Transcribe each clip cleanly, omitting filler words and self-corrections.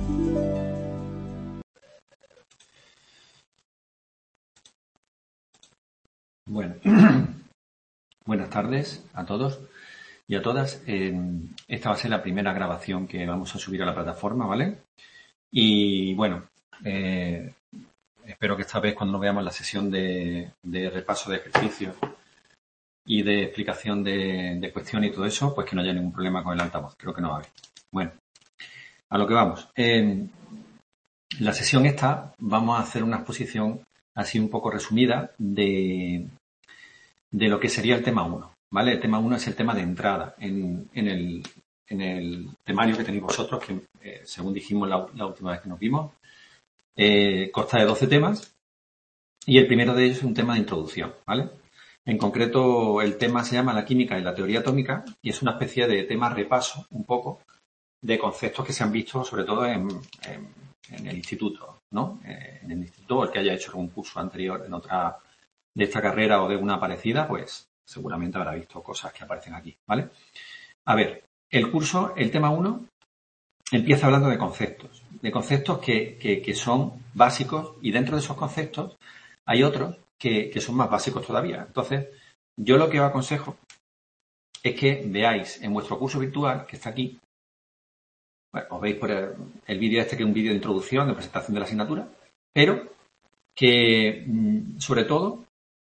Bueno, buenas tardes a todos y a todas. Esta va a ser la primera grabación que vamos a subir a la plataforma, ¿vale? Y bueno, espero que esta vez cuando nos veamos la sesión de repaso de ejercicios y de explicación de cuestiones y todo eso, pues que no haya ningún problema con el altavoz. Creo que no va a haber. Bueno, a lo que vamos. En la sesión esta vamos a hacer una exposición así un poco resumida de lo que sería el tema 1, ¿vale? El tema 1 es el tema de entrada en el temario que tenéis vosotros, que según dijimos la última vez que nos vimos, consta de 12 temas y el primero de ellos es un tema de introducción, ¿vale? En concreto, el tema se llama la química y la teoría atómica y es una especie de tema repaso, un poco, de conceptos que se han visto sobre todo en el instituto, ¿no? En el instituto, el que haya hecho algún curso anterior en otra de esta carrera o de una parecida, pues seguramente habrá visto cosas que aparecen aquí, ¿vale? A ver, el curso, el tema 1, empieza hablando de conceptos que son básicos y dentro de esos conceptos hay otros que son más básicos todavía. Entonces, yo lo que os aconsejo es que veáis en vuestro curso virtual, que está aquí, bueno, os veis por el vídeo este, que es un vídeo de introducción, de presentación de la asignatura, pero que sobre todo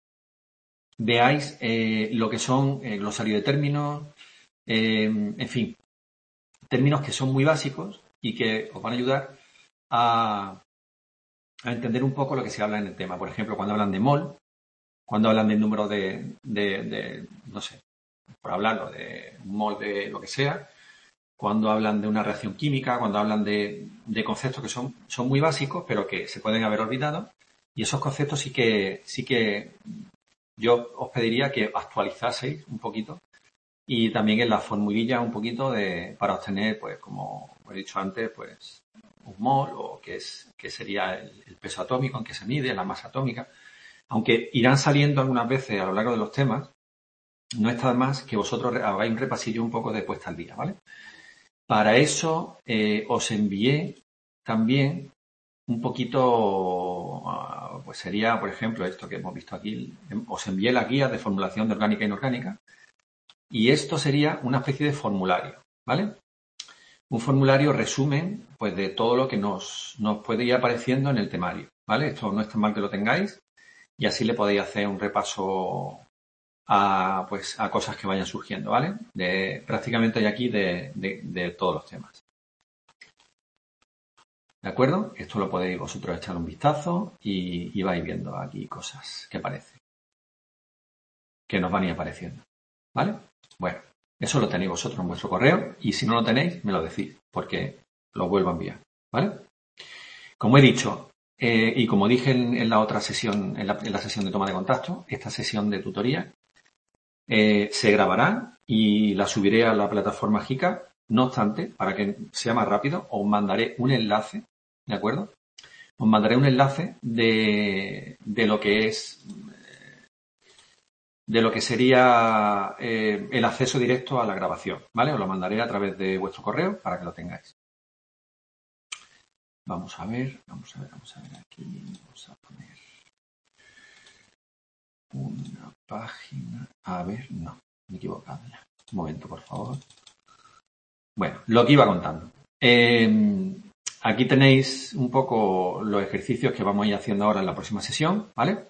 veáis lo que son glosario de términos, en fin, términos que son muy básicos y que os van a ayudar a entender un poco lo que se habla en el tema. Por ejemplo, cuando hablan de mol, cuando hablan del número de no sé, por hablarlo, de un mol de lo que sea, cuando hablan de una reacción química, cuando hablan de conceptos que son muy básicos, pero que se pueden haber olvidado. Y esos conceptos sí que yo os pediría que actualizaseis un poquito y también en la formulilla un poquito para obtener, pues como he dicho antes, pues un mol o que sería el peso atómico en que se mide, la masa atómica. Aunque irán saliendo algunas veces a lo largo de los temas, no está de más que vosotros hagáis un repasillo un poco de puesta al día, ¿vale? Para eso os envié también un poquito, pues sería, por ejemplo, esto que hemos visto aquí, os envié la guía de formulación de orgánica e inorgánica y esto sería una especie de formulario, ¿vale? Un formulario resumen, pues, de todo lo que nos puede ir apareciendo en el temario, ¿vale? Esto no es tan mal que lo tengáis y así le podéis hacer un repaso a cosas que vayan surgiendo, ¿vale? Prácticamente hay aquí de todos los temas. ¿De acuerdo? Esto lo podéis vosotros echar un vistazo y vais viendo aquí cosas que aparecen, que nos van a ir apareciendo, ¿vale? Bueno, eso lo tenéis vosotros en vuestro correo y si no lo tenéis, me lo decís, porque lo vuelvo a enviar, ¿vale? Como he dicho, y como dije en la otra sesión, en la sesión de toma de contacto, esta sesión de tutoría se grabará y la subiré a la plataforma JICA. No obstante, para que sea más rápido, os mandaré un enlace, ¿de acuerdo? Os mandaré un enlace de lo que es, de lo que sería el acceso directo a la grabación, ¿vale? Os lo mandaré a través de vuestro correo para que lo tengáis. Vamos a ver aquí, vamos a poner una página, a ver, no, me he equivocado ya. Un momento, por favor. Bueno, lo que iba contando. Aquí tenéis un poco los ejercicios que vamos a ir haciendo ahora en la próxima sesión, ¿vale?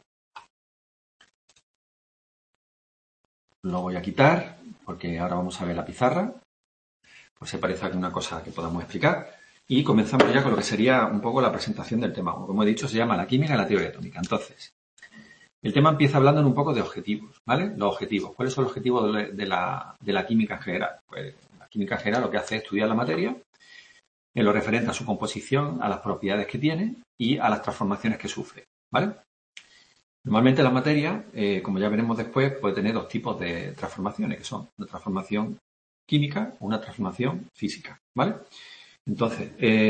Lo voy a quitar porque ahora vamos a ver la pizarra, por si parece alguna cosa que podamos explicar. Y comenzamos ya con lo que sería un poco la presentación del tema 1. Como he dicho, se llama la química y la teoría atómica. Entonces, el tema empieza hablando en un poco de objetivos, ¿vale? Los objetivos. ¿Cuáles son los objetivos de la química en general? Pues la química en general lo que hace es estudiar la materia en lo referente a su composición, a las propiedades que tiene y a las transformaciones que sufre, ¿vale? Normalmente la materia, como ya veremos después, puede tener dos tipos de transformaciones, que son una transformación química o una transformación física, ¿vale? Entonces,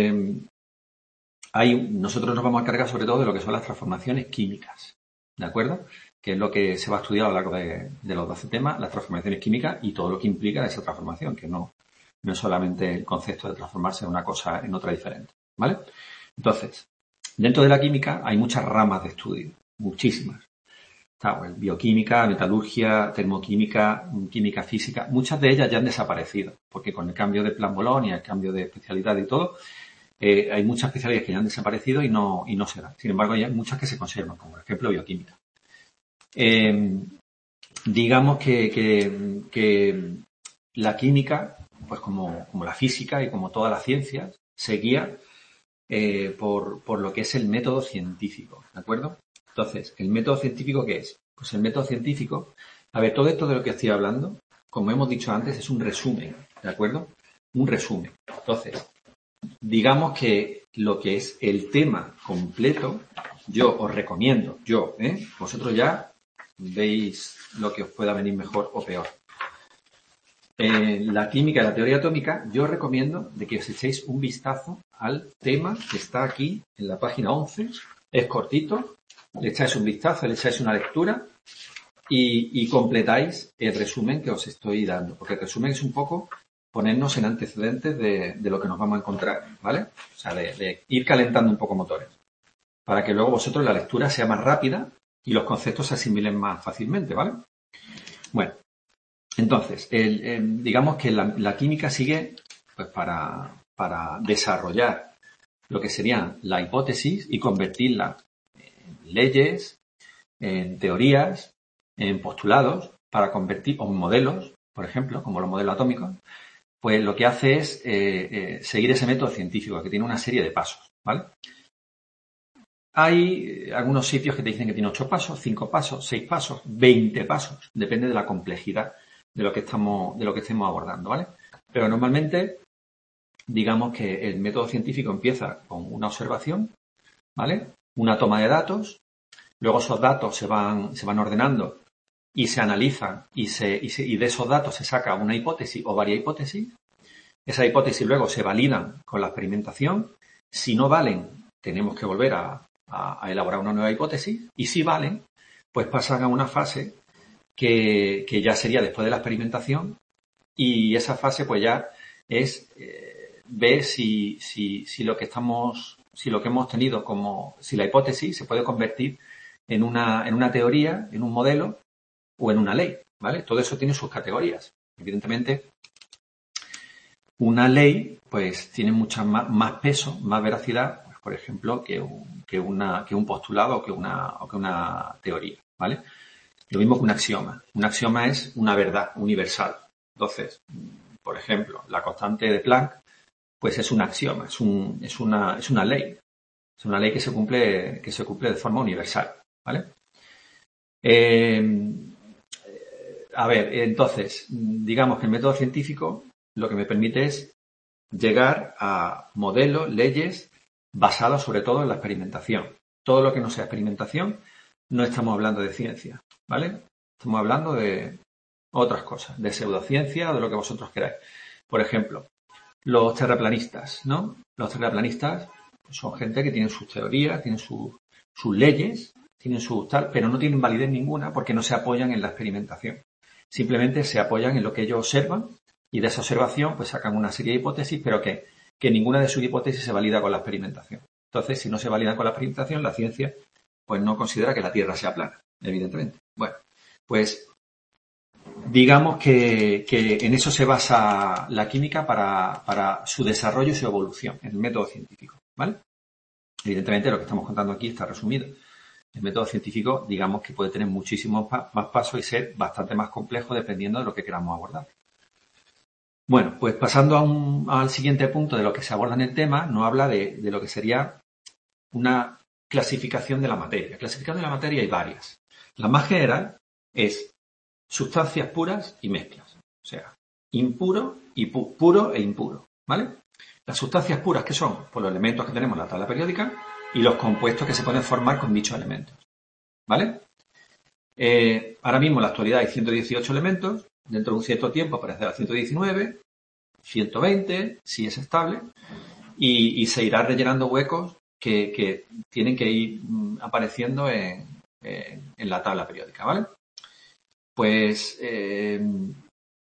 nosotros nos vamos a encargar sobre todo de lo que son las transformaciones químicas, ¿de acuerdo? Que es lo que se va a estudiar a lo largo de los 12 temas, las transformaciones químicas y todo lo que implica esa transformación, que no es solamente el concepto de transformarse de una cosa en otra diferente, ¿vale? Entonces, dentro de la química hay muchas ramas de estudio, muchísimas. Está, pues, bioquímica, metalurgia, termoquímica, química física. Muchas de ellas ya han desaparecido, porque con el cambio de plan Bolonia, el cambio de especialidad y todo, hay muchas especialidades que ya han desaparecido y no se dan. Sin embargo, hay muchas que se conservan, como por ejemplo bioquímica. Digamos que la química, pues como la física y como todas las ciencias, se guía por lo que es el método científico, ¿de acuerdo? Entonces, ¿el método científico qué es? Pues el método científico, a ver, todo esto de lo que estoy hablando, como hemos dicho antes, es un resumen, ¿de acuerdo? Un resumen. Entonces, digamos que lo que es el tema completo, yo os recomiendo, vosotros ya veis lo que os pueda venir mejor o peor. La química y la teoría atómica, yo os recomiendo de que os echéis un vistazo al tema que está aquí en la página 11. Es cortito, le echáis un vistazo, le echáis una lectura y completáis el resumen que os estoy dando. Porque el resumen es un poco ponernos en antecedentes de lo que nos vamos a encontrar, ¿vale? O sea, de ir calentando un poco motores. Para que luego vosotros la lectura sea más rápida y los conceptos se asimilen más fácilmente, ¿vale? Bueno, entonces, digamos que la química sigue pues para desarrollar lo que serían la hipótesis y convertirla en leyes, en teorías, en postulados, para convertir, o en modelos, por ejemplo, como los modelos atómicos, pues lo que hace es seguir ese método científico que tiene una serie de pasos, ¿vale? Hay algunos sitios que te dicen que tiene 8 pasos, 5 pasos, 6 pasos, 20 pasos, depende de la complejidad de lo que estemos abordando, ¿vale? Pero normalmente, digamos que el método científico empieza con una observación, ¿vale? Una toma de datos, luego esos datos se van ordenando y se analizan y de esos datos se saca una hipótesis o varias hipótesis. Esas hipótesis luego se validan con la experimentación. Si no valen, tenemos que volver a elaborar una nueva hipótesis, y si valen, pues pasan a una fase que ya sería después de la experimentación, y esa fase pues ya es ver si lo que hemos tenido si la hipótesis se puede convertir en una teoría, en un modelo o en una ley, ¿vale? Todo eso tiene sus categorías. Evidentemente, una ley pues tiene mucha más peso, más veracidad, pues, por ejemplo, que un postulado o que una teoría, ¿vale? Lo mismo que un axioma. Un axioma es una verdad universal. Entonces, por ejemplo, la constante de Planck, pues es un axioma, es una ley. Es una ley que se cumple de forma universal, ¿vale? A ver, entonces, digamos que el método científico lo que me permite es llegar a modelos, leyes, basados sobre todo en la experimentación. Todo lo que no sea experimentación, no estamos hablando de ciencia, ¿vale? Estamos hablando de otras cosas, de pseudociencia o de lo que vosotros queráis. Por ejemplo, los terraplanistas, ¿no? Los terraplanistas son gente que tienen sus teorías, tienen sus leyes, tienen su tal, pero no tienen validez ninguna porque no se apoyan en la experimentación. Simplemente se apoyan en lo que ellos observan y de esa observación pues sacan una serie de hipótesis, pero que ninguna de sus hipótesis se valida con la experimentación. Entonces, si no se valida con la experimentación, la ciencia pues no considera que la Tierra sea plana, evidentemente. Bueno, pues digamos que en eso se basa la química para su desarrollo y su evolución, en el método científico, ¿vale? Evidentemente, lo que estamos contando aquí está resumido. El método científico, digamos que puede tener muchísimos más pasos y ser bastante más complejo dependiendo de lo que queramos abordar. Bueno, pues pasando al siguiente punto de lo que se aborda en el tema, nos habla de lo que sería una clasificación de la materia. Clasificación de la materia hay varias. La más general es sustancias puras y mezclas. O sea, impuro y puro e impuro, ¿vale? Las sustancias puras, ¿qué son? Pues los elementos que tenemos en la tabla periódica y los compuestos que se pueden formar con dichos elementos, ¿vale? Ahora mismo en la actualidad hay 118 elementos. Dentro de un cierto tiempo aparecerá 119, 120, si es estable, y se irá rellenando huecos que tienen que ir apareciendo en la tabla periódica, ¿vale? Pues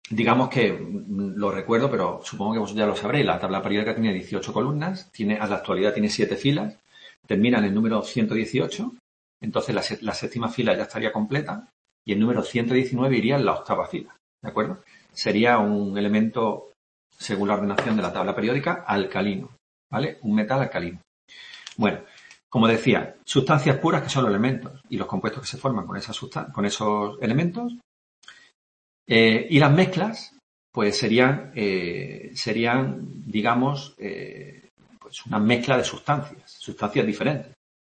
digamos que lo recuerdo, pero supongo que vosotros ya lo sabréis. La tabla periódica tiene 18 columnas, a la actualidad tiene 7 filas, termina en el número 118, entonces la séptima fila ya estaría completa y el número 119 iría en la octava fila, ¿de acuerdo? Sería un elemento, según la ordenación de la tabla periódica, alcalino, ¿vale? Un metal alcalino. Bueno, como decía, sustancias puras que son los elementos y los compuestos que se forman con esos elementos. Y las mezclas, pues serían digamos, pues una mezcla de sustancias diferentes.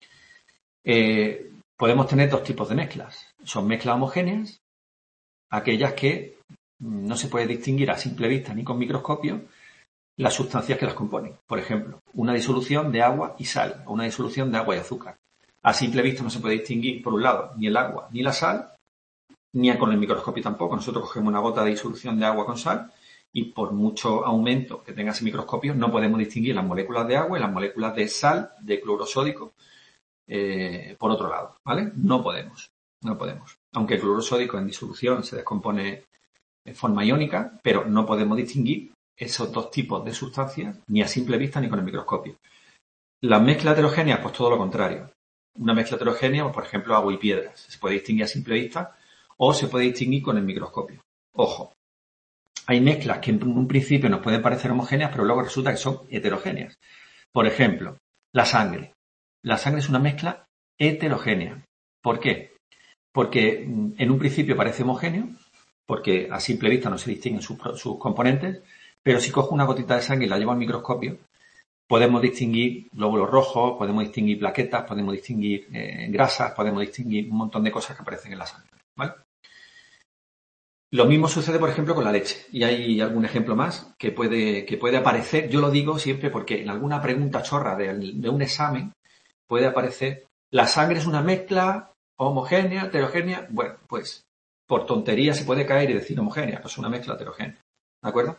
Podemos tener dos tipos de mezclas. Son mezclas homogéneas, aquellas que no se puede distinguir a simple vista ni con microscopio las sustancias que las componen. Por ejemplo, una disolución de agua y sal o una disolución de agua y azúcar. A simple vista no se puede distinguir, por un lado, ni el agua ni la sal, ni con el microscopio tampoco. Nosotros cogemos una gota de disolución de agua con sal y por mucho aumento que tenga ese microscopio no podemos distinguir las moléculas de agua y las moléculas de sal, de cloro sódico, por otro lado, ¿vale? No podemos. Aunque el cloro sódico en disolución se descompone en forma iónica, pero no podemos distinguir esos dos tipos de sustancias ni a simple vista ni con el microscopio. Las mezclas heterogéneas, pues todo lo contrario. Una mezcla heterogénea, pues, por ejemplo, agua y piedras. Se puede distinguir a simple vista o se puede distinguir con el microscopio. Ojo, hay mezclas que en un principio nos pueden parecer homogéneas, pero luego resulta que son heterogéneas. Por ejemplo, la sangre. La sangre es una mezcla heterogénea. ¿Por qué? Porque en un principio parece homogéneo, porque a simple vista no se distinguen sus componentes, pero si cojo una gotita de sangre y la llevo al microscopio, podemos distinguir glóbulos rojos, podemos distinguir plaquetas, podemos distinguir grasas, podemos distinguir un montón de cosas que aparecen en la sangre, ¿vale? Lo mismo sucede, por ejemplo, con la leche. Y hay algún ejemplo más que puede aparecer. Yo lo digo siempre porque en alguna pregunta chorra de un examen puede aparecer: ¿la sangre es una mezcla homogénea, heterogénea? Bueno, pues por tontería se puede caer y decir homogénea, pues es una mezcla heterogénea. ¿De acuerdo?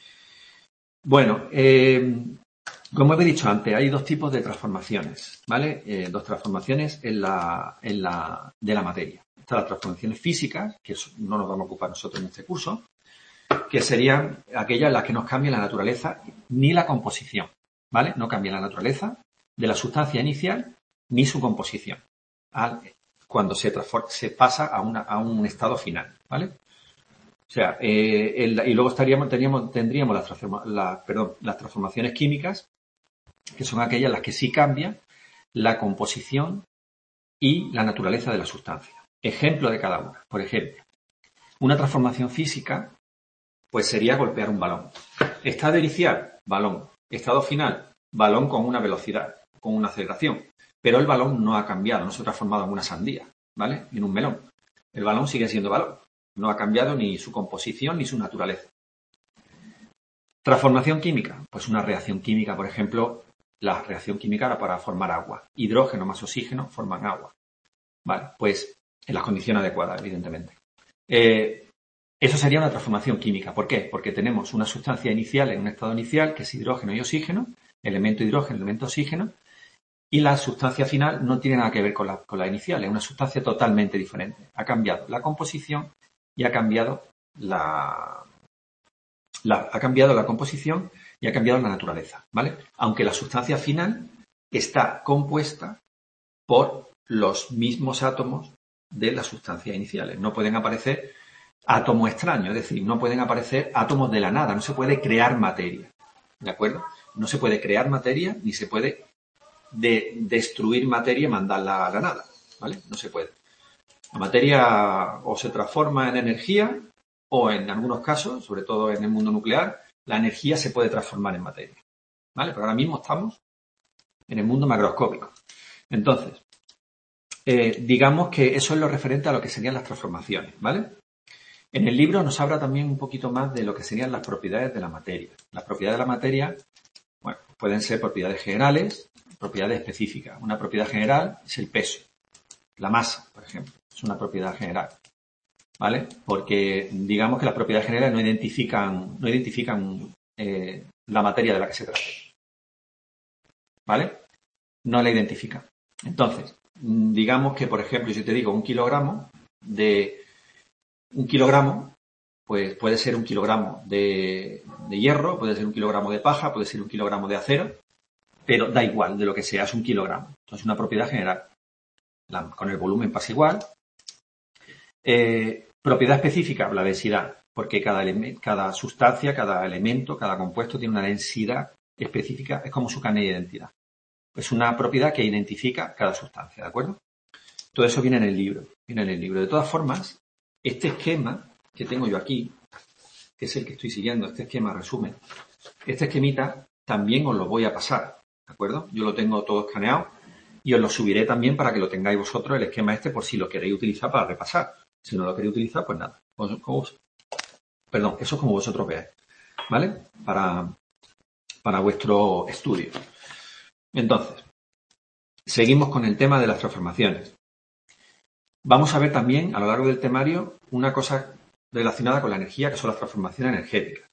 Bueno, como he dicho antes, hay dos tipos de transformaciones, ¿vale? Dos transformaciones de la materia. Están las transformaciones físicas, que no nos vamos a ocupar nosotros en este curso, que serían aquellas en las que no cambia la naturaleza ni la composición, ¿vale? No cambia la naturaleza de la sustancia inicial ni su composición cuando se pasa a un estado final, ¿vale? O sea, y luego tendríamos las transformaciones químicas, que son aquellas en las que sí cambia la composición y la naturaleza de la sustancia. Ejemplo de cada una. Por ejemplo, una transformación física, pues sería golpear un balón. Estado inicial, balón. Estado final, balón con una velocidad, con una aceleración. Pero el balón no ha cambiado, no se ha transformado en una sandía, ¿vale? En un melón. El balón sigue siendo balón. No ha cambiado ni su composición ni su naturaleza. Transformación química, pues una reacción química, por ejemplo, la reacción química era para formar agua. Hidrógeno más oxígeno forman agua. Vale, pues en las condiciones adecuadas, evidentemente. Eso sería una transformación química. ¿Por qué? Porque tenemos una sustancia inicial en un estado inicial, que es hidrógeno y oxígeno, elemento hidrógeno, elemento oxígeno, y la sustancia final no tiene nada que ver con la inicial, es una sustancia totalmente diferente. Ha cambiado la composición y ha cambiado la composición y ha cambiado la naturaleza, ¿vale? Aunque la sustancia final está compuesta por los mismos átomos de las sustancias iniciales. No pueden aparecer átomos extraños, es decir, no pueden aparecer átomos de la nada, no se puede crear materia, ¿de acuerdo? No se puede crear materia ni se puede destruir materia y mandarla a la nada, ¿vale? No se puede. La materia o se transforma en energía o en algunos casos, sobre todo en el mundo nuclear, la energía se puede transformar en materia, ¿vale? Pero ahora mismo estamos en el mundo macroscópico. Entonces, digamos que eso es lo referente a lo que serían las transformaciones, ¿vale? En el libro nos habla también un poquito más de lo que serían las propiedades de la materia. Las propiedades de la materia, bueno, pueden ser propiedades generales, propiedades específicas. Una propiedad general es el peso. La masa, por ejemplo, es una propiedad general, ¿vale? Porque digamos que las propiedades generales no identifican la materia de la que se trata, ¿vale? No la identifican. Entonces, digamos que, por ejemplo, si te digo un kilogramo pues puede ser 1 kilogramo de hierro, puede ser 1 kilogramo de paja, puede ser 1 kilogramo de acero, pero da igual de lo que sea, es 1 kilogramo. Entonces, una propiedad general. Con el volumen pasa igual. Propiedad específica, la densidad, porque cada sustancia, cada elemento, cada compuesto tiene una densidad específica, es como su carnet de identidad. Es una propiedad que identifica cada sustancia, ¿de acuerdo? Todo eso viene en el libro. De todas formas, este esquema que tengo yo aquí, que es el que estoy siguiendo, este esquema resumen, este esquemita también os lo voy a pasar, ¿de acuerdo? Yo lo tengo todo escaneado y os lo subiré también para que lo tengáis vosotros, el esquema este, por si lo queréis utilizar para repasar. Si no lo queréis utilizar, pues nada. Perdón, eso es como vosotros veáis, ¿vale? Para vuestro estudio. Entonces, seguimos con el tema de las transformaciones. Vamos a ver también, a lo largo del temario, una cosa relacionada con la energía, que son las transformaciones energéticas.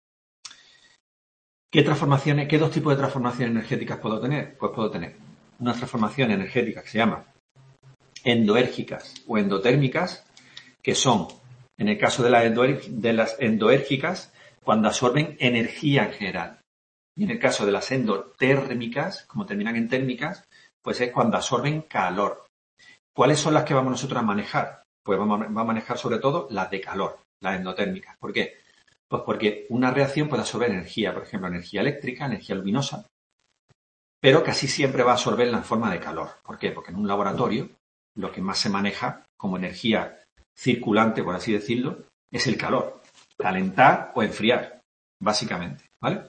¿Qué dos tipos de transformaciones energéticas puedo tener? Pues puedo tener unas transformaciones energéticas que se llaman endoérgicas o endotérmicas, que son, en el caso de las endoérgicas, cuando absorben energía en general. Y en el caso de las endotérmicas, como terminan en térmicas, pues es cuando absorben calor. ¿Cuáles son las que vamos nosotros a manejar? Pues vamos a manejar sobre todo las de calor, las endotérmicas. ¿Por qué? Pues porque una reacción puede absorber energía, por ejemplo, energía eléctrica, energía luminosa, pero casi siempre va a absorber en la forma de calor. ¿Por qué? Porque en un laboratorio lo que más se maneja como energía circulante, por así decirlo, es el calor. Calentar o enfriar, básicamente, ¿vale?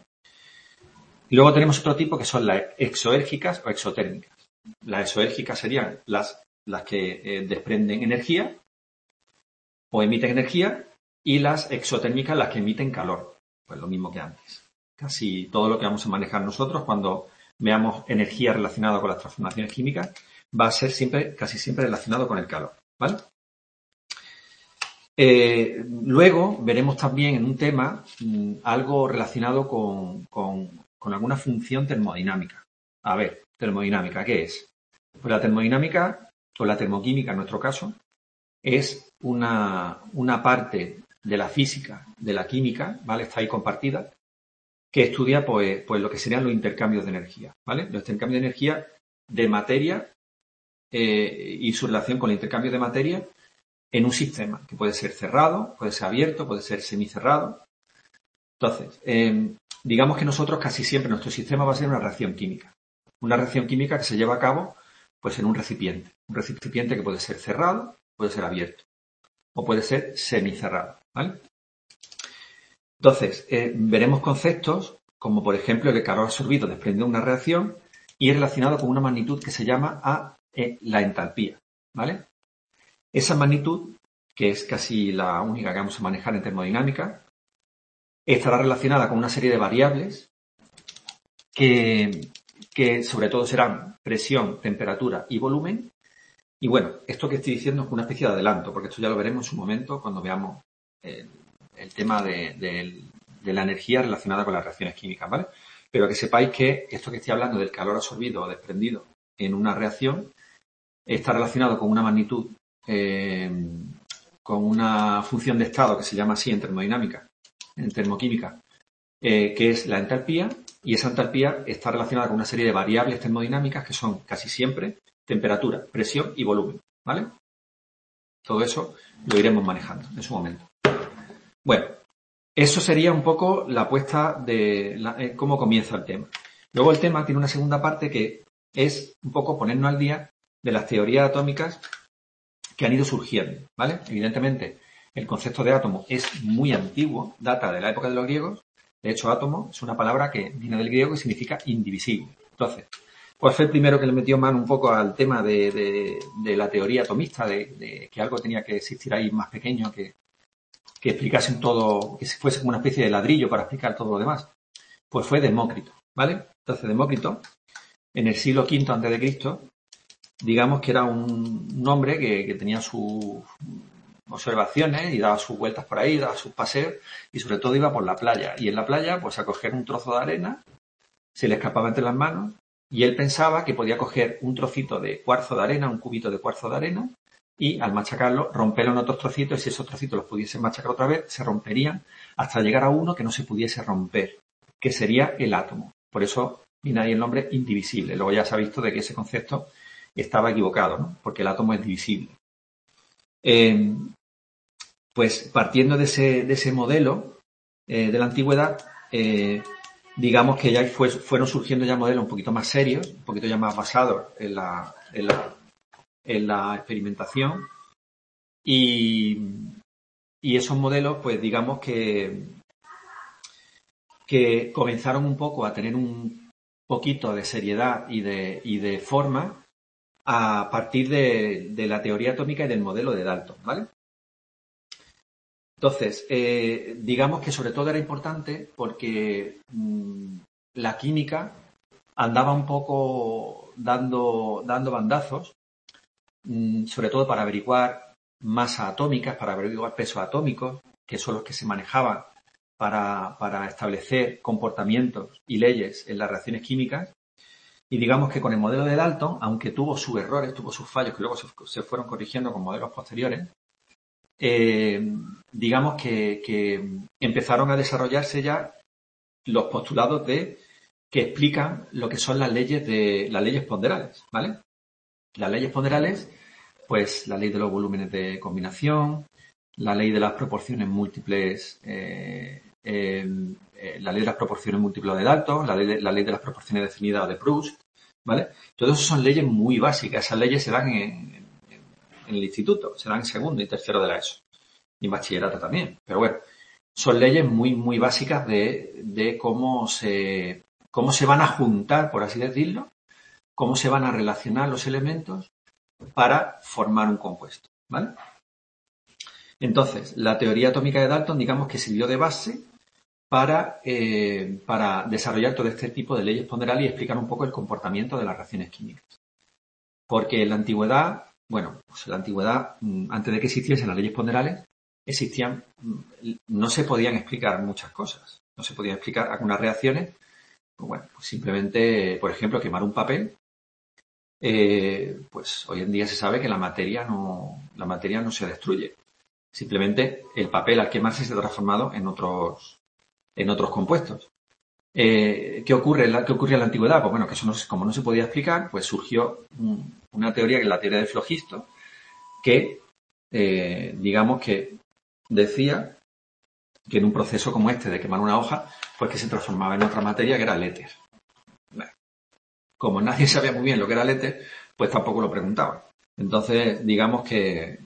Y luego tenemos otro tipo que son las exoérgicas o exotérmicas. Las exoérgicas serían las que desprenden energía o emiten energía, y las exotérmicas las que emiten calor. Pues lo mismo que antes. Casi todo lo que vamos a manejar nosotros cuando veamos energía relacionada con las transformaciones químicas va a ser casi siempre relacionado con el calor, ¿vale? Luego veremos también en un tema algo relacionado con alguna función termodinámica. A ver, termodinámica, ¿qué es? Pues la termodinámica, o la termoquímica en nuestro caso, es una parte de la física, de la química, ¿vale? Está ahí compartida, que estudia pues lo que serían los intercambios de energía, ¿vale? Los intercambios de energía de materia y su relación con el intercambio de materia en un sistema, que puede ser cerrado, puede ser abierto, puede ser semicerrado. Entonces, digamos que nosotros casi siempre nuestro sistema va a ser una reacción química. Una reacción química que se lleva a cabo pues en un recipiente. Un recipiente que puede ser cerrado, puede ser abierto o puede ser semicerrado, ¿vale? Entonces, veremos conceptos como, por ejemplo, el calor absorbido desprendido de una reacción y es relacionado con una magnitud que se llama la entalpía, ¿vale? Esa magnitud, que es casi la única que vamos a manejar en termodinámica, estará relacionada con una serie de variables que sobre todo serán presión, temperatura y volumen. Y bueno, esto que estoy diciendo es una especie de adelanto, porque esto ya lo veremos en su momento cuando veamos el tema de la energía relacionada con las reacciones químicas, ¿vale? Pero que sepáis que esto que estoy hablando del calor absorbido o desprendido en una reacción está relacionado con una magnitud, con una función de estado que se llama así en termodinámica, en termoquímica, que es la entalpía, y esa entalpía está relacionada con una serie de variables termodinámicas que son casi siempre temperatura, presión y volumen, ¿vale? Todo eso lo iremos manejando en su momento. Bueno, eso sería un poco la puesta de cómo comienza el tema. Luego el tema tiene una segunda parte que es un poco ponernos al día de las teorías atómicas que han ido surgiendo, ¿vale? Evidentemente, el concepto de átomo es muy antiguo, data de la época de los griegos. De hecho, átomo es una palabra que viene del griego y significa indivisible. Entonces, ¿cuál fue el primero que le metió mano un poco al tema de la teoría atomista, de que algo tenía que existir ahí más pequeño, que explicase todo, que fuese como una especie de ladrillo para explicar todo lo demás? Pues fue Demócrito, ¿vale? Entonces, Demócrito, en el siglo V a.C., digamos que era un hombre que tenía sus observaciones y daba sus vueltas por ahí, daba sus paseos y sobre todo iba por la playa. Y en la playa, pues a coger un trozo de arena, se le escapaba entre las manos y él pensaba que podía coger un trocito de cuarzo de arena, un cubito de cuarzo de arena, y al machacarlo, romperlo en otros trocitos y si esos trocitos los pudiesen machacar otra vez, se romperían hasta llegar a uno que no se pudiese romper, que sería el átomo. Por eso viene ahí el nombre indivisible. Luego ya se ha visto de que ese concepto estaba equivocado, ¿no? Porque el átomo es divisible. Pues partiendo de ese modelo de la antigüedad, digamos que ya fueron surgiendo ya modelos un poquito más serios, un poquito ya más basados en la experimentación y esos modelos, pues digamos que comenzaron un poco a tener un poquito de seriedad y de forma a partir de la teoría atómica y del modelo de Dalton, ¿vale? Entonces, digamos que sobre todo era importante porque la química andaba un poco dando bandazos, sobre todo para averiguar masas atómicas, para averiguar pesos atómicos, que son los que se manejaban para establecer comportamientos y leyes en las reacciones químicas. Y digamos que con el modelo de Dalton, aunque tuvo sus errores, tuvo sus fallos que luego se fueron corrigiendo con modelos posteriores, digamos que empezaron a desarrollarse ya los postulados que explican lo que son las leyes ponderales, ¿vale? Las leyes ponderales, pues la ley de los volúmenes de combinación, la ley de las proporciones múltiples, la ley de las proporciones múltiples de Dalton, la ley de las proporciones definidas de Proust, ¿vale? Todas esas son leyes muy básicas. Esas leyes se dan en el instituto, se dan en segundo y tercero de la ESO. Y en bachillerato también. Pero bueno, son leyes muy, muy básicas de cómo se van a juntar, por así decirlo, cómo se van a relacionar los elementos para formar un compuesto, ¿vale? Entonces, la teoría atómica de Dalton, digamos que sirvió de base para desarrollar todo este tipo de leyes ponderales y explicar un poco el comportamiento de las reacciones químicas. Porque en la antigüedad, antes de que existiesen las leyes ponderales, no se podían explicar muchas cosas. No se podían explicar algunas reacciones. Pues simplemente, por ejemplo, quemar un papel. Pues hoy en día se sabe que la materia no se destruye. Simplemente el papel al quemarse se ha transformado en otros compuestos. ¿Qué ocurre en la antigüedad? Pues bueno, que eso como no se podía explicar, pues surgió una teoría que es la teoría de Flogisto, que digamos que decía que en un proceso como este de quemar una hoja, pues que se transformaba en otra materia que era el éter. Bueno, como nadie sabía muy bien lo que era el éter, pues tampoco lo preguntaban. Entonces, digamos que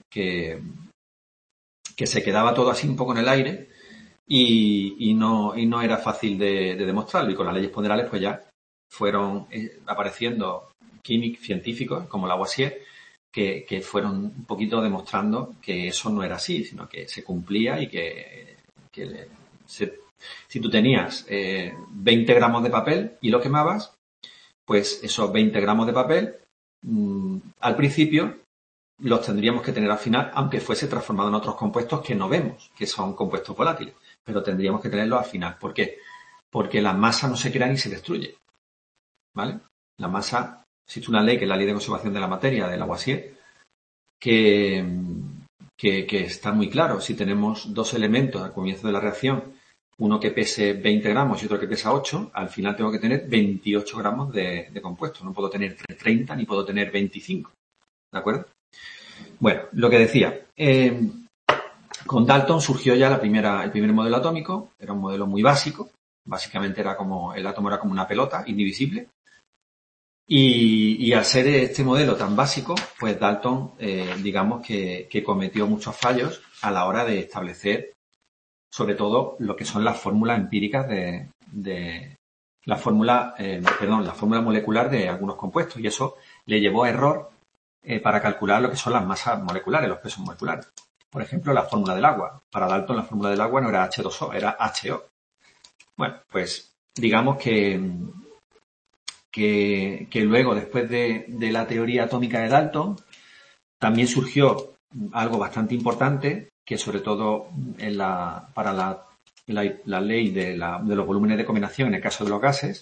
se quedaba todo así un poco en el aire y no era fácil de demostrarlo. Y con las leyes ponderales, pues ya fueron apareciendo científicos como Lavoisier, que fueron un poquito demostrando que eso no era así, sino que se cumplía y si tú tenías 20 gramos de papel y lo quemabas, pues esos 20 gramos de papel al principio los tendríamos que tener al final, aunque fuese transformado en otros compuestos que no vemos, que son compuestos volátiles, pero tendríamos que tenerlos al final. ¿Por qué? Porque la masa no se crea ni se destruye, ¿vale? La masa, existe una ley que es la ley de conservación de la materia de Lavoisier, que está muy claro. Si tenemos dos elementos al comienzo de la reacción, uno que pese 20 gramos y otro que pesa 8, al final tengo que tener 28 gramos de compuesto. No puedo tener 30 ni puedo tener 25. ¿De acuerdo? Bueno, lo que decía, con Dalton surgió ya el primer modelo atómico. Era un modelo muy básico. Básicamente el átomo era como una pelota, indivisible. Y al ser este modelo tan básico, pues Dalton, digamos que cometió muchos fallos a la hora de establecer, sobre todo, lo que son las fórmulas empíricas la fórmula molecular de algunos compuestos. Y eso le llevó a error para calcular lo que son las masas moleculares, los pesos moleculares. Por ejemplo, la fórmula del agua. Para Dalton, la fórmula del agua no era H2O, era HO. Bueno, pues digamos que luego, después de la teoría atómica de Dalton, también surgió algo bastante importante, que sobre todo para la ley de los volúmenes de combinación en el caso de los gases.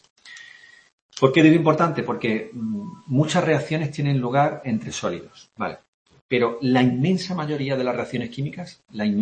¿Por qué digo importante? Porque muchas reacciones tienen lugar entre sólidos, ¿vale? pero la inmensa mayoría de las reacciones químicas,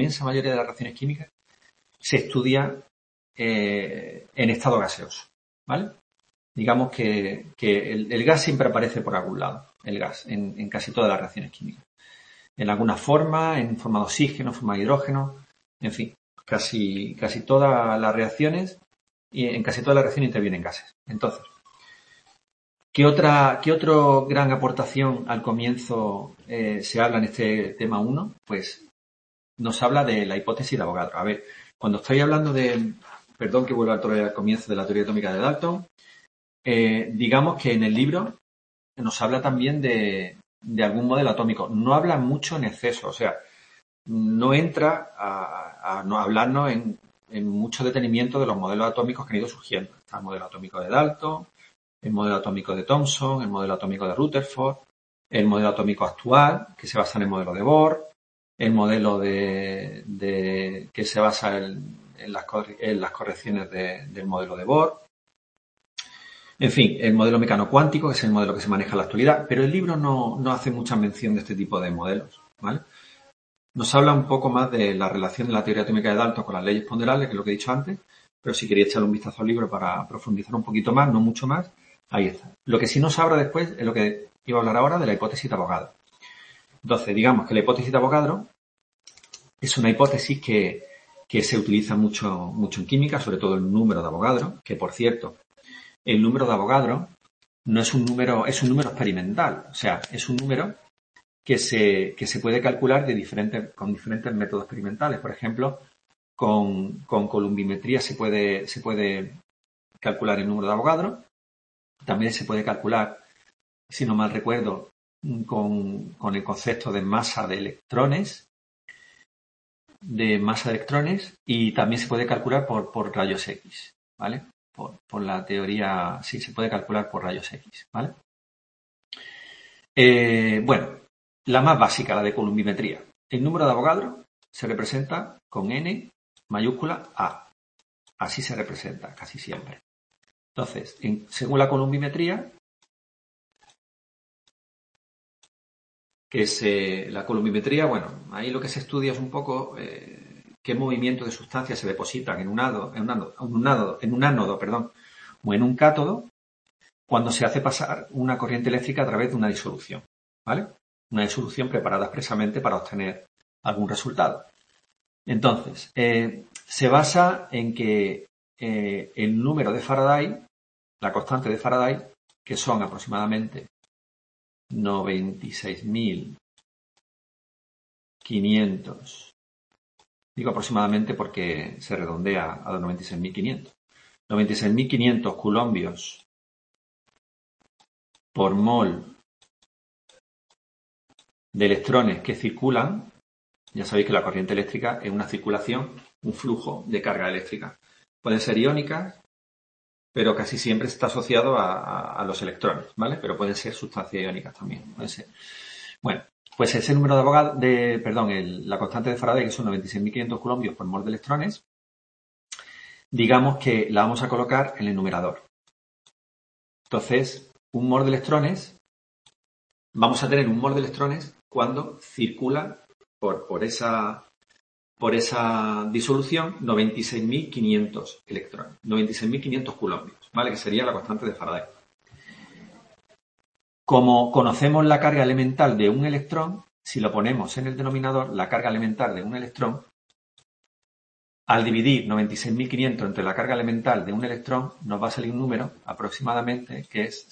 se estudia en estado gaseoso, ¿vale? Digamos que el gas siempre aparece por algún lado, el gas, en casi todas las reacciones químicas. En alguna forma, en forma de oxígeno, en forma de hidrógeno, en fin, casi todas las reacciones, y en casi todas las reacciones intervienen gases. Entonces, ¿qué otra gran aportación al comienzo se habla en este tema 1? Pues nos habla de la hipótesis de Avogadro. A ver, cuando estoy hablando perdón que vuelva al comienzo de la teoría atómica de Dalton, digamos que en el libro nos habla también de algún modelo atómico. No habla mucho en exceso, o sea, no entra a hablarnos en mucho detenimiento de los modelos atómicos que han ido surgiendo. Está el modelo atómico de Dalton, el modelo atómico de Thomson, el modelo atómico de Rutherford, el modelo atómico actual, que se basa en el modelo de Bohr, el modelo que se basa en las correcciones del modelo de Bohr. En fin, el modelo mecano cuántico, que es el modelo que se maneja en la actualidad, pero el libro no hace mucha mención de este tipo de modelos, ¿vale? Nos habla un poco más de la relación de la teoría atómica de Dalton con las leyes ponderables, que es lo que he dicho antes, pero si queréis echarle un vistazo al libro para profundizar un poquito más, no mucho más, ahí está. Lo que sí nos habla después es lo que iba a hablar ahora de la hipótesis de Avogadro. Entonces, digamos que la hipótesis de Avogadro es una hipótesis que se utiliza mucho en química, sobre todo el número de Avogadro, que por cierto, el número de Avogadro no es un número, es un número experimental, o sea, es un número que se puede calcular con diferentes métodos experimentales. Por ejemplo, con columbimetría se puede calcular el número de Avogadro. También se puede calcular, si no mal recuerdo, con el concepto de masa de electrones, y también se puede calcular por rayos X, ¿vale? Por la teoría, sí, se puede calcular por rayos X, ¿vale? Bueno, la más básica, la de columbimetría. El número de Avogadro se representa con N mayúscula A. Así se representa casi siempre. Entonces, según la columbimetría, la columbimetría, bueno, ahí lo que se estudia es un poco qué movimiento de sustancias se depositan en un ánodo, o en un cátodo cuando se hace pasar una corriente eléctrica a través de una disolución, ¿vale? Una disolución preparada expresamente para obtener algún resultado. Entonces, se basa en que el número de Faraday, la constante de Faraday, que son aproximadamente 96.500, digo aproximadamente porque se redondea a los 96.500, 96.500 coulombios por mol de electrones que circulan. Ya sabéis que la corriente eléctrica es una circulación, un flujo de carga eléctrica. Pueden ser iónicas, pero casi siempre está asociado a los electrones, ¿vale? Pero pueden ser sustancias iónicas también, pueden ser. Bueno, pues ese número de Avogadro, la constante de Faraday, que son 96.500 coulombios por mol de electrones, digamos que la vamos a colocar en el numerador. Entonces, un mol de electrones, vamos a tener un mol de electrones cuando circula por esa disolución 96.500 electrones, 96.500 coulombios, ¿vale? Que sería la constante de Faraday. Como conocemos la carga elemental de un electrón, si lo ponemos en el denominador, la carga elemental de un electrón, al dividir 96.500 entre la carga elemental de un electrón, nos va a salir un número aproximadamente que es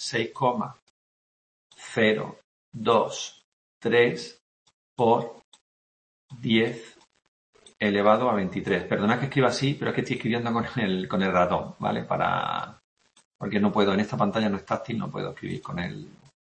6,023 por 10 elevado a 23. Perdonad que escriba así, pero es que estoy escribiendo con el ratón, ¿vale? Porque no puedo, en esta pantalla no es táctil, no puedo escribir con el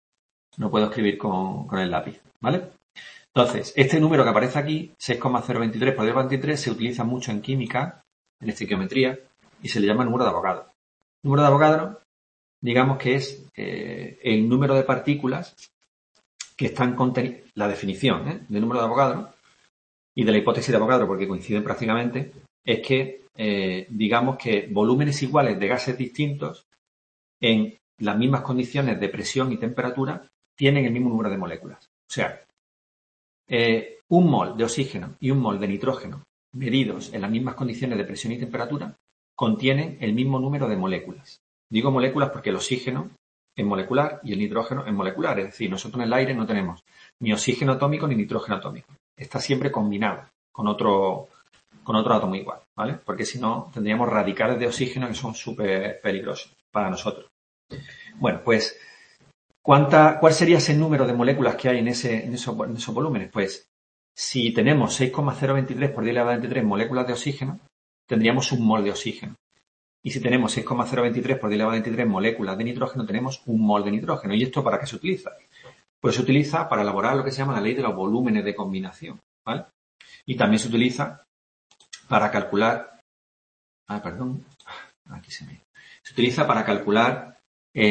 lápiz, ¿vale? Entonces, este número que aparece aquí, 6,023 por 10 a 23, se utiliza mucho en química, en estequiometría, y se le llama número de Avogadro. El número de Avogadro, digamos que es el número de partículas que están contenidas, la definición del número de Avogadro y de la hipótesis de Avogadro, porque coinciden prácticamente, es que digamos que volúmenes iguales de gases distintos en las mismas condiciones de presión y temperatura tienen el mismo número de moléculas. O sea, Un mol de oxígeno y un mol de nitrógeno medidos en las mismas condiciones de presión y temperatura contienen el mismo número de moléculas. Digo moléculas porque el oxígeno es molecular y el nitrógeno es molecular. Es decir, nosotros en el aire no tenemos ni oxígeno atómico ni nitrógeno atómico. Está siempre combinado con otro átomo igual, ¿vale? Porque si no, tendríamos radicales de oxígeno que son súper peligrosos para nosotros. Bueno, pues, ¿cuál sería ese número de moléculas que hay en esos volúmenes? Pues, si tenemos 6,023 por 10 elevado a 23 moléculas de oxígeno, tendríamos un mol de oxígeno. Y si tenemos 6,023 por 10 elevado a 23 moléculas de nitrógeno, tenemos un mol de nitrógeno. ¿Y esto para qué se utiliza? Pues se utiliza para elaborar lo que se llama la ley de los volúmenes de combinación, ¿vale? Y también se utiliza para calcular... Se utiliza para calcular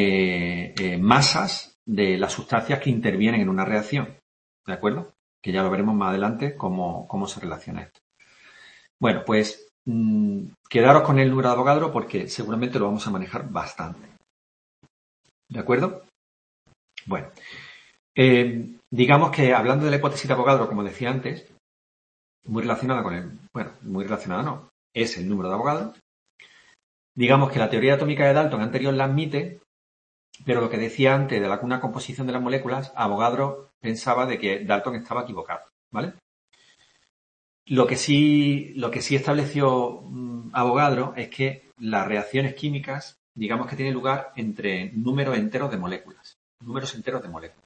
masas de las sustancias que intervienen en una reacción, ¿de acuerdo? Que ya lo veremos más adelante cómo se relaciona esto. Bueno, pues quedaros con el número de Avogadro porque seguramente lo vamos a manejar bastante. ¿De acuerdo? Bueno, digamos que hablando de la hipótesis de Avogadro, como decía antes, muy relacionada con el... Bueno, muy relacionada no, es el número de Avogadro. Digamos que la teoría atómica de Dalton anterior la admite, pero lo que decía antes de una composición de las moléculas, Avogadro pensaba de que Dalton estaba equivocado, ¿vale? Lo que sí estableció Avogadro es que las reacciones químicas, digamos que tienen lugar entre números enteros de moléculas. Números enteros de moléculas.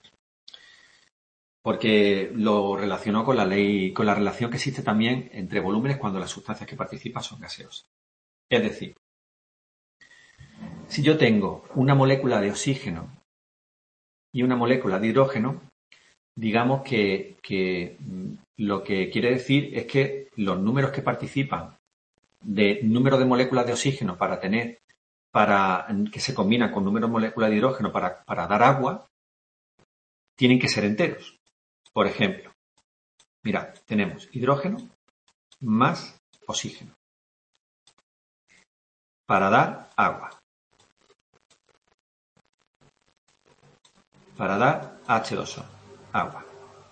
Porque lo relacionó con la relación que existe también entre volúmenes cuando las sustancias que participan son gaseosas. Es decir, si yo tengo una molécula de oxígeno y una molécula de hidrógeno, digamos que lo que quiere decir es que los números que participan de número de moléculas de oxígeno que se combinan con número de moléculas de hidrógeno para dar agua, tienen que ser enteros. Por ejemplo, mirad, tenemos hidrógeno más oxígeno para dar agua. Para dar H2O, agua.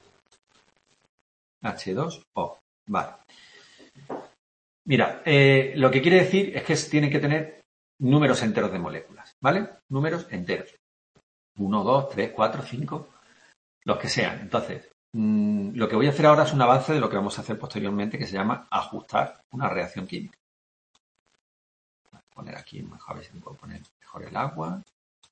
H2O, vale. Mira, lo que quiere decir es que tienen que tener números enteros de moléculas, ¿vale? Números enteros. 1, 2, 3, 4, 5, los que sean. Entonces, lo que voy a hacer ahora es un avance de lo que vamos a hacer posteriormente, que se llama ajustar una reacción química. Voy a poner aquí, a ver si me puedo poner mejor el agua.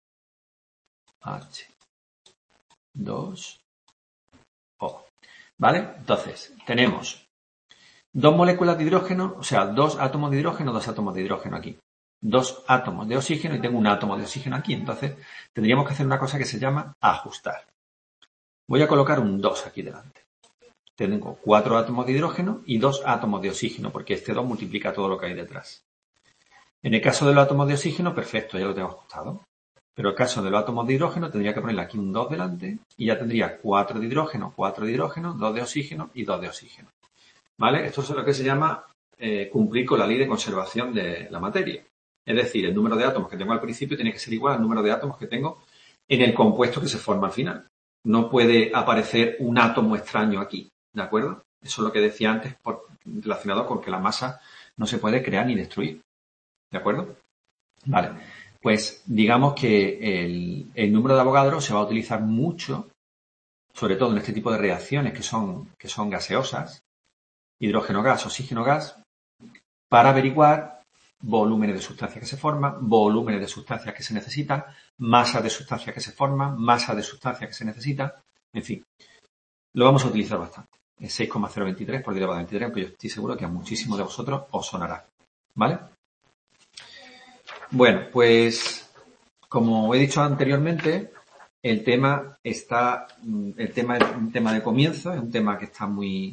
H2O. ¿Vale? Entonces, tenemos dos moléculas de hidrógeno, o sea, dos átomos de hidrógeno aquí. Dos átomos de oxígeno y tengo un átomo de oxígeno aquí. Entonces, tendríamos que hacer una cosa que se llama ajustar. Voy a colocar un 2 aquí delante. Tengo 4 átomos de hidrógeno y 2 átomos de oxígeno, porque este 2 multiplica todo lo que hay detrás. En el caso de los átomos de oxígeno, perfecto, ya lo tengo ajustado. Pero en el caso de los átomos de hidrógeno, tendría que ponerle aquí un 2 delante y ya tendría 4 de hidrógeno, 2 de oxígeno y 2 de oxígeno. ¿Vale? Esto es lo que se llama cumplir con la ley de conservación de la materia. Es decir, el número de átomos que tengo al principio tiene que ser igual al número de átomos que tengo en el compuesto que se forma al final. No puede aparecer un átomo extraño aquí, ¿de acuerdo? Eso es lo que decía antes relacionado con que la masa no se puede crear ni destruir, ¿de acuerdo? Vale, pues digamos que el número de Avogadro se va a utilizar mucho, sobre todo en este tipo de reacciones que son gaseosas, hidrógeno gas, oxígeno gas, para averiguar volúmenes de sustancias que se forman, volúmenes de sustancias que se necesitan, masas de sustancias que se forman, masas de sustancias que se necesitan, en fin. Lo vamos a utilizar bastante. Es 6,023 por 10 elevado a 23, aunque yo estoy seguro que a muchísimos de vosotros os sonará. ¿Vale? Bueno, pues como he dicho anteriormente, el tema es un tema de comienzo, es un tema que está muy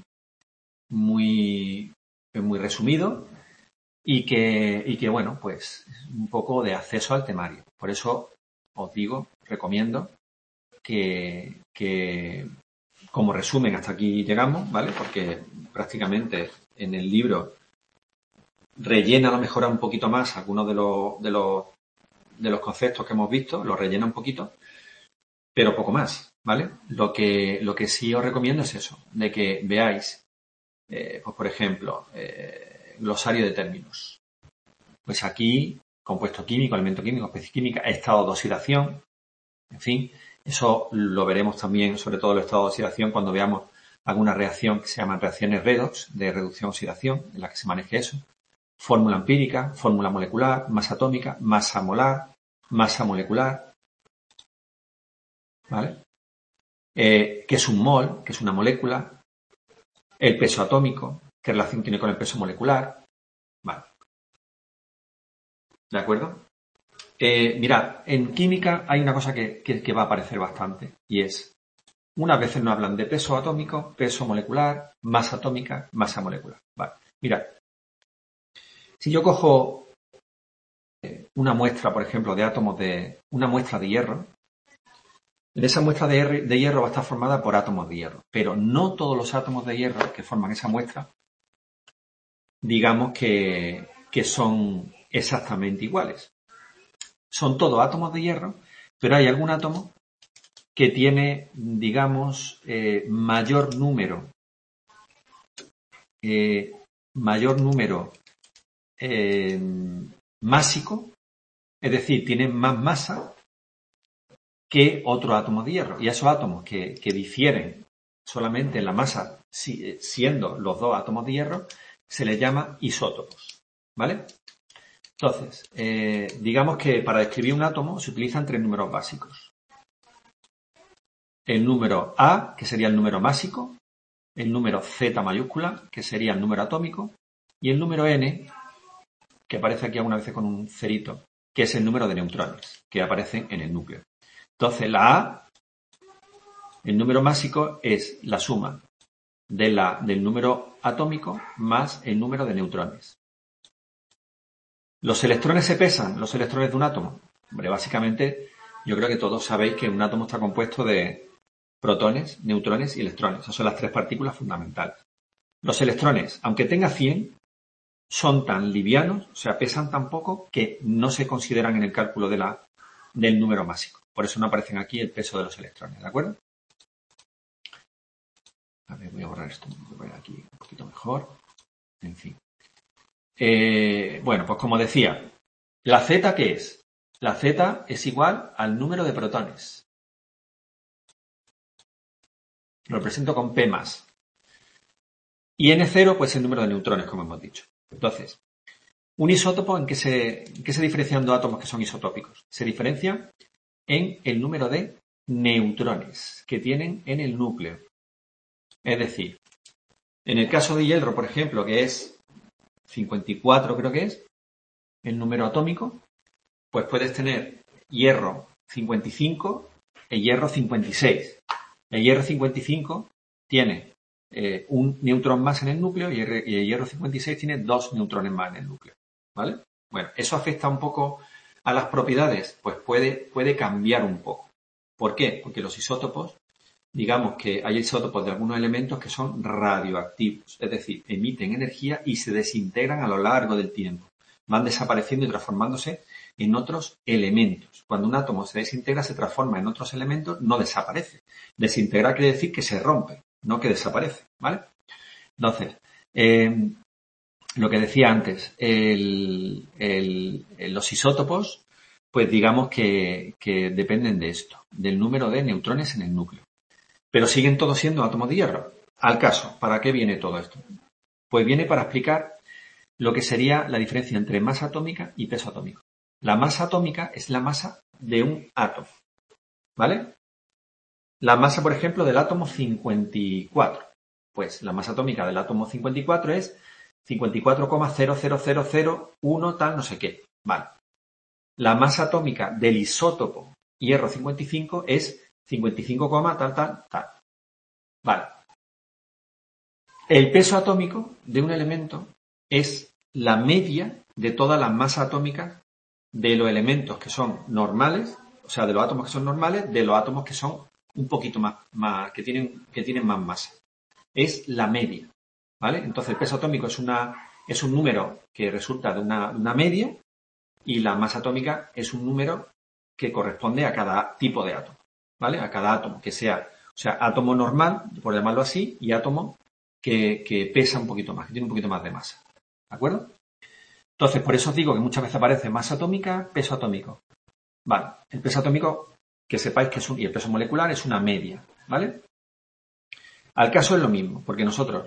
resumido y que bueno, pues un poco de acceso al temario. Por eso os recomiendo que como resumen hasta aquí llegamos, ¿vale? Porque prácticamente en el libro rellena a lo mejor un poquito más algunos de los conceptos que hemos visto, los rellena un poquito, pero poco más. ¿vale? Lo que sí os recomiendo es eso, de que veáis, pues por ejemplo, glosario de términos. Pues aquí, compuesto químico, elemento químico, especie química, estado de oxidación, en fin, eso lo veremos también, sobre todo el estado de oxidación, cuando veamos alguna reacción que se llaman reacciones redox, de reducción-oxidación, en la que se maneje eso. Fórmula empírica, fórmula molecular, masa atómica, masa molar, masa molecular, ¿vale? ¿Qué es un mol? ¿Qué es una molécula? El peso atómico, ¿qué relación tiene con el peso molecular? Vale. ¿De acuerdo? Mirad, en química hay una cosa que va a aparecer bastante, y es, unas veces nos hablan de peso atómico, peso molecular, masa atómica, masa molecular. Vale. Mirad, si yo cojo una muestra, por ejemplo, de átomos una muestra de hierro, en esa muestra de hierro va a estar formada por átomos de hierro, pero no todos los átomos de hierro que forman esa muestra, digamos que son exactamente iguales. Son todos átomos de hierro, pero hay algún átomo que tiene, digamos, mayor número másico, es decir, tiene más masa que otro átomo de hierro. Y a esos átomos que difieren solamente en la masa, siendo los dos átomos de hierro, se les llama isótopos. ¿Vale? Entonces, digamos que para describir un átomo se utilizan tres números básicos. El número A, que sería el número másico, el número Z mayúscula, que sería el número atómico, y el número N, que aparece aquí algunas veces con un cerito, que es el número de neutrones que aparecen en el núcleo. Entonces, la A, el número másico, es la suma del número atómico más el número de neutrones. ¿Los electrones se pesan? ¿Los electrones de un átomo? Hombre, básicamente, yo creo que todos sabéis que un átomo está compuesto de protones, neutrones y electrones. Esas son las tres partículas fundamentales. Los electrones, aunque tenga 100, son tan livianos, o sea, pesan tan poco que no se consideran en el cálculo del número másico. Por eso no aparecen aquí el peso de los electrones, ¿de acuerdo? A ver, voy a borrar esto, voy a poner aquí un poquito mejor. En fin. Bueno, pues como decía, ¿la Z qué es? La Z es igual al número de protones. Lo represento con P más. Y N0, pues el número de neutrones, como hemos dicho. Entonces, un isótopo, ¿en qué se diferencian dos átomos que son isotópicos? Se diferencian en el número de neutrones que tienen en el núcleo. Es decir, en el caso de hierro, por ejemplo, que es 54, creo que es, el número atómico, pues puedes tener hierro 55 e hierro 56. El hierro 55 tiene un neutrón más en el núcleo y el hierro 56 tiene 2 neutrones más en el núcleo. ¿Vale? Bueno, ¿eso afecta un poco a las propiedades? Pues puede cambiar un poco. ¿Por qué? Porque los isótopos, digamos que hay isótopos de algunos elementos que son radioactivos, es decir, emiten energía y se desintegran a lo largo del tiempo. Van desapareciendo y transformándose en otros elementos. Cuando un átomo se desintegra, se transforma en otros elementos, no desaparece. Desintegrar quiere decir que se rompe, no que desaparece, ¿vale? Entonces, lo que decía antes, los isótopos, pues digamos que dependen de esto, del número de neutrones en el núcleo. Pero siguen todos siendo átomos de hierro. Al caso, ¿para qué viene todo esto? Pues viene para explicar lo que sería la diferencia entre masa atómica y peso atómico. La masa atómica es la masa de un átomo, ¿vale? La masa, por ejemplo, del átomo 54. Pues la masa atómica del átomo 54 es 54,00001 tal no sé qué. Vale. La masa atómica del isótopo hierro 55 es 55, tal. Vale. El peso atómico de un elemento es la media de todas las masas atómicas de los elementos que son normales, o sea, de los átomos que son normales, de los átomos que son un poquito más que tienen más masa. Es la media, ¿vale? Entonces el peso atómico es un número que resulta de una media y la masa atómica es un número que corresponde a cada tipo de átomo, ¿vale? A cada átomo, que sea, o sea, átomo normal, por llamarlo así, y átomo que pesa un poquito más, que tiene un poquito más de masa. ¿De acuerdo? Entonces, por eso os digo que muchas veces aparece masa atómica, peso atómico. Vale, el peso atómico, que sepáis que es y el peso molecular es una media, ¿vale? Al caso es lo mismo, porque nosotros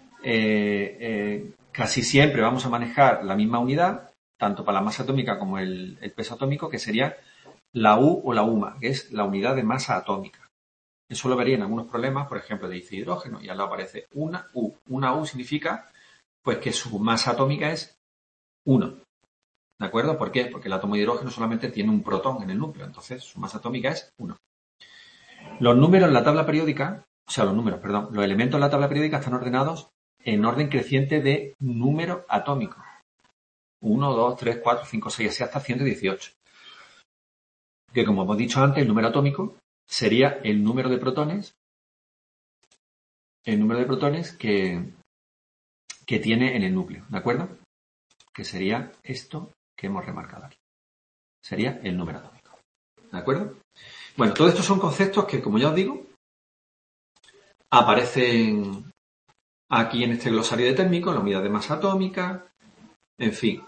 casi siempre vamos a manejar la misma unidad, tanto para la masa atómica como el peso atómico, que sería la U o la UMA, que es la unidad de masa atómica. Eso lo vería en algunos problemas, por ejemplo, de hidrógeno, y al lado aparece una U. Una U significa pues que su masa atómica es 1. ¿De acuerdo? ¿Por qué? Porque el átomo de hidrógeno solamente tiene un protón en el núcleo, entonces su masa atómica es 1. Los números en la tabla periódica, los elementos en la tabla periódica están ordenados en orden creciente de número atómico. 1, 2, 3, 4, 5, 6, así hasta 118. Que como hemos dicho antes, el número atómico sería el número de protones que tiene en el núcleo, ¿de acuerdo? Que sería esto que hemos remarcado aquí. Sería el número atómico, ¿de acuerdo? Bueno, todos estos son conceptos que, como ya os digo, aparecen aquí en este glosario de térmicos, la unidad de masa atómica, en fin.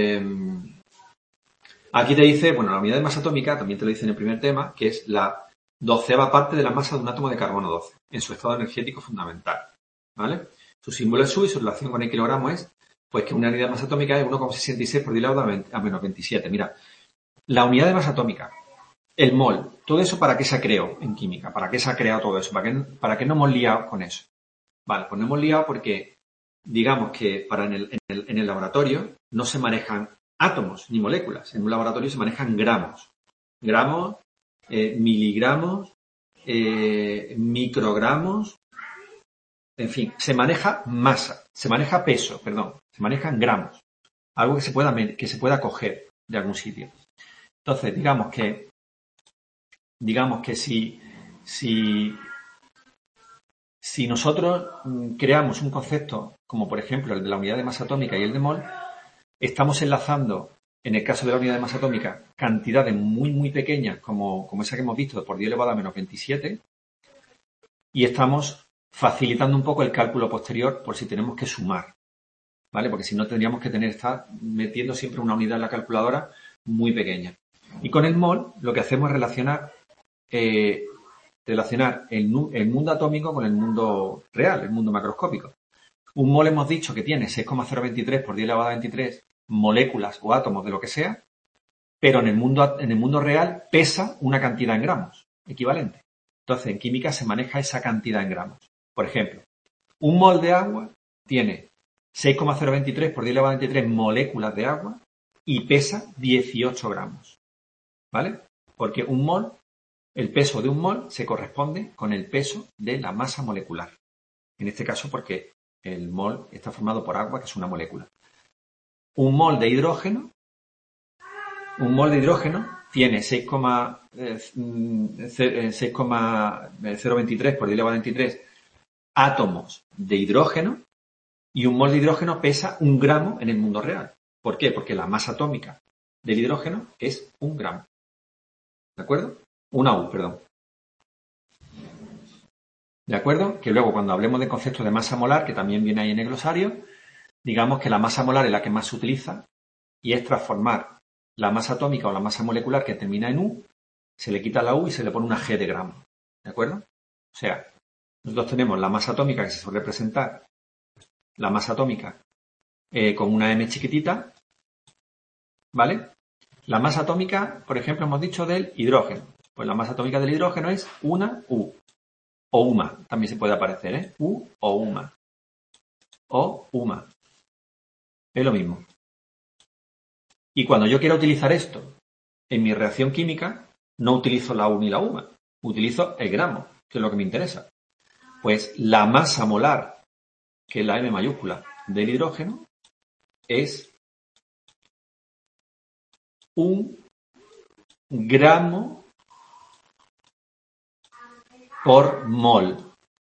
Aquí te dice, bueno, la unidad de masa atómica, también te lo dice en el primer tema, que es la 12ª parte de la masa de un átomo de carbono 12, en su estado energético fundamental, ¿vale? Su símbolo es U y su relación con el kilogramo es, pues, que una unidad de masa atómica es 1,66 por 10 a menos 27. Mira, la unidad de masa atómica, el mol, todo eso, ¿para qué se creó en química? ¿Para qué se ha creado todo eso? ¿Para qué no hemos liado con eso? Vale, pues no hemos liado porque, digamos que en el laboratorio no se manejan átomos ni moléculas. En un laboratorio se manejan gramos. Gramos, miligramos, microgramos, en fin, se maneja masa, se maneja peso, se manejan gramos. Algo que se pueda coger de algún sitio. Entonces, digamos que si nosotros creamos un concepto como, por ejemplo, el de la unidad de masa atómica y el de mol, estamos enlazando, en el caso de la unidad de masa atómica, cantidades muy, muy pequeñas, como esa que hemos visto, por 10 elevado a menos 27, y estamos facilitando un poco el cálculo posterior por si tenemos que sumar, ¿vale? Porque si no tendríamos que estar metiendo siempre una unidad en la calculadora muy pequeña. Y con el mol lo que hacemos es relacionar el mundo atómico con el mundo real, el mundo macroscópico. Un mol hemos dicho que tiene 6,023 por 10 elevado a 23 moléculas o átomos de lo que sea, pero en el mundo real pesa una cantidad en gramos equivalente. Entonces, en química se maneja esa cantidad en gramos. Por ejemplo, un mol de agua tiene 6,023 por 10 elevado a 23 moléculas de agua y pesa 18 gramos. ¿Vale? Porque el peso de un mol se corresponde con el peso de la masa molecular. En este caso, porque el mol está formado por agua, que es una molécula. Un mol de hidrógeno tiene 6,023 por 10 elevado a 23 átomos de hidrógeno, y un mol de hidrógeno pesa 1 gramo en el mundo real. ¿Por qué? Porque la masa atómica del hidrógeno es 1 gramo. ¿De acuerdo? Una U, perdón. ¿De acuerdo? Que luego, cuando hablemos del concepto de masa molar, que también viene ahí en el glosario, digamos que la masa molar es la que más se utiliza y es transformar la masa atómica o la masa molecular que termina en U, se le quita la U y se le pone una G de gramo. ¿De acuerdo? O sea, nosotros tenemos la masa atómica, que se suele representar la masa atómica con una M chiquitita, ¿vale? La masa atómica, por ejemplo, hemos dicho del hidrógeno. Pues la masa atómica del hidrógeno es una U. O UMA, también se puede aparecer, ¿eh? U o UMA. O UMA. Es lo mismo. Y cuando yo quiero utilizar esto en mi reacción química, no utilizo la U ni la UMA. Utilizo el gramo, que es lo que me interesa. Pues la masa molar, que es la M mayúscula, del hidrógeno, es 1 gramo por mol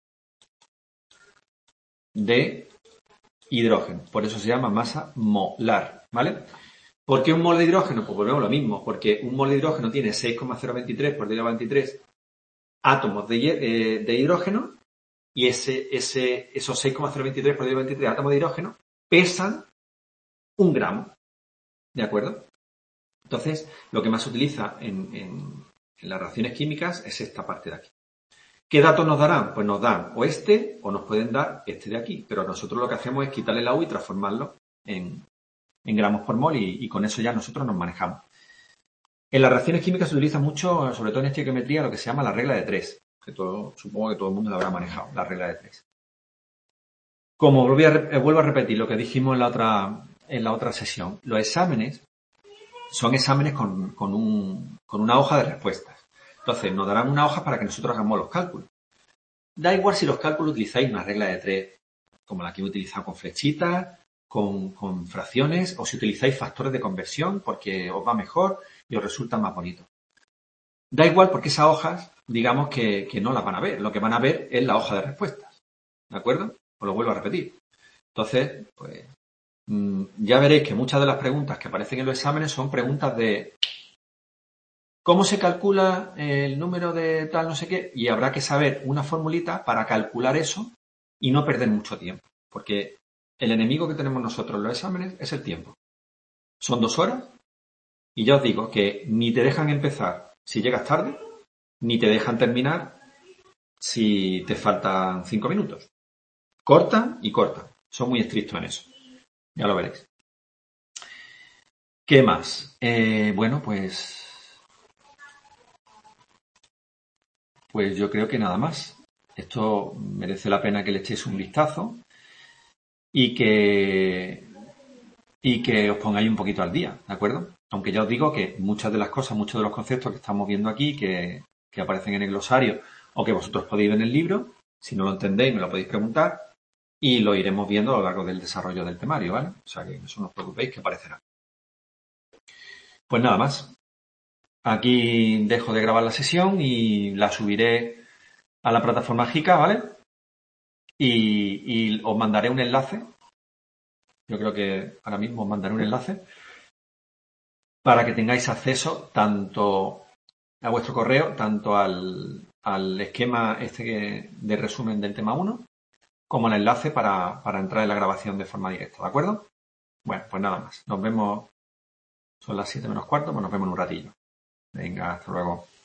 de hidrógeno. Por eso se llama masa molar, ¿vale? ¿Por qué un mol de hidrógeno? Pues volvemos a lo mismo, porque un mol de hidrógeno tiene 6,023 por 10 a 23 átomos de hidrógeno y esos 6,023 por 1023 átomos de hidrógeno pesan 1 gramo. ¿De acuerdo? Entonces, lo que más se utiliza en las reacciones químicas es esta parte de aquí. ¿Qué datos nos darán? Pues nos dan o este o nos pueden dar este de aquí. Pero nosotros lo que hacemos es quitarle el agua y transformarlo en gramos por mol y con eso ya nosotros nos manejamos. En las reacciones químicas se utiliza mucho, sobre todo en estequiometría, lo que se llama la regla de 3. Supongo que todo el mundo la habrá manejado, la regla de 3. Como vuelvo a repetir lo que dijimos en la otra sesión, los exámenes son exámenes con una hoja de respuestas. Entonces, nos darán una hoja para que nosotros hagamos los cálculos. Da igual si los cálculos utilizáis una regla de 3, como la que he utilizado con flechitas, con fracciones, o si utilizáis factores de conversión porque os va mejor y os resulta más bonito. Da igual porque esas hojas, digamos que no las van a ver. Lo que van a ver es la hoja de respuestas. ¿De acuerdo? Os lo vuelvo a repetir. Entonces, pues, ya veréis que muchas de las preguntas que aparecen en los exámenes son preguntas de ¿cómo se calcula el número de tal no sé qué? Y habrá que saber una formulita para calcular eso y no perder mucho tiempo. Porque el enemigo que tenemos nosotros en los exámenes es el tiempo. Son 2 horas y ya os digo que ni te dejan empezar si llegas tarde, ni te dejan terminar si te faltan 5 minutos. Cortan y cortan. Son muy estrictos en eso. Ya lo veréis. ¿Qué más? Bueno, pues yo creo que nada más. Esto merece la pena que le echéis un vistazo y que os pongáis un poquito al día, ¿de acuerdo? Aunque ya os digo que muchas de las cosas, muchos de los conceptos que estamos viendo aquí, que aparecen en el glosario o que vosotros podéis ver en el libro, si no lo entendéis me lo podéis preguntar y lo iremos viendo a lo largo del desarrollo del temario, ¿vale? O sea que eso no os preocupéis que aparecerá. Pues nada más. Aquí dejo de grabar la sesión y la subiré a la plataforma Jica, ¿vale? Y os mandaré un enlace. Yo creo que ahora mismo os mandaré un enlace para que tengáis acceso tanto a vuestro correo, tanto al esquema de resumen del tema 1, como el enlace para entrar en la grabación de forma directa, ¿de acuerdo? Bueno, pues nada más. Nos vemos, son las 7 menos cuarto, pues nos vemos en un ratillo. Venga, hasta luego.